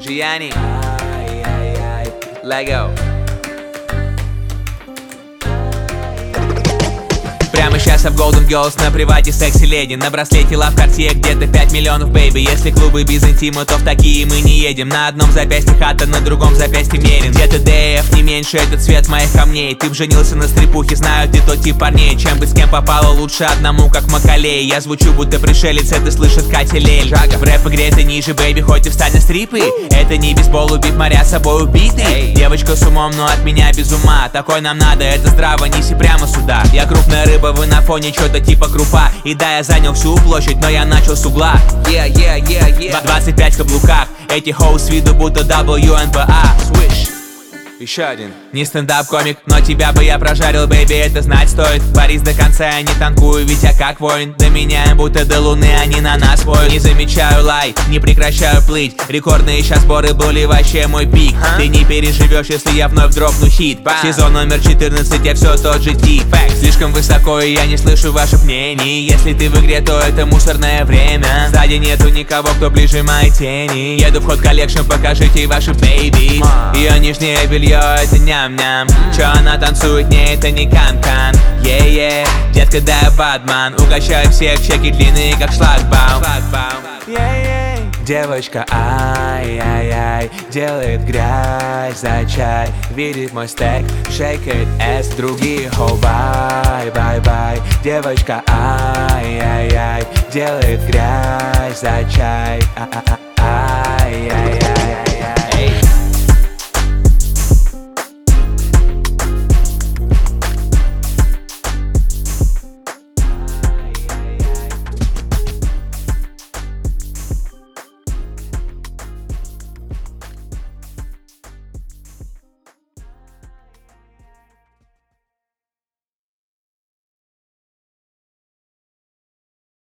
Gianni, Lego. Прямо сейчас в Golden Girls на привате секси леди. На браслете Love Cartier где-то 5 миллионов, бейби. Если клубы без интима, то в такие мы не едем. На одном запястье хата, на другом запястье мерин. Где-то DF не меньше, это цвет моих камней. Ты женился на стрипухе, знаю, ты тот тип парней. Чем быть с кем попало, лучше одному, как Макалей. Я звучу, будто пришелец, это слышит Катя Лель. В рэп-игре ты ниже, бейби, хоть и встань на стрипы. Это не бейсбол, убит моря собой убитый. Девочка с умом, но от меня без ума. Такой нам надо, это здраво, неси прямо сюда. Я крупная рыба, вы на фоне чё-то типа крупа. И да, я занял всю площадь, но я начал с угла. 25 в каблуках. Эти хоу с виду будто WNBA. Swish. Еще один. Не стендап-комик, но тебя бы я прожарил, бейби, это знать стоит. Борис до конца, я не танкую, ведь я как воин. Доменяем будто до луны, они на нас воют. Не замечаю лай, не прекращаю плыть. Рекордные сейчас сборы были вообще мой пик. Ты не переживешь, если я вновь дропну хит. Сезон номер 14, я все тот же тип. Слишком высоко, и я не слышу ваших мнений. Если ты в игре, то это мусорное время. Сзади нету никого, кто ближе моей тени. Еду в ход коллекшн, покажите ваши бейби. Ее нижнее белье, это ням-ням. Чё она танцует, не, это не канкан. Е-е, детка, дай бадман. Угощаю всех, чеки длинные, как шлагбаум. Девочка, ай-яй-яй, делает грязь за чай. Видит мой стек, шейкает эс, другие хоу, бай-бай-бай. Девочка, ай-яй-яй, делает грязь за чай. Ай-яй-яй.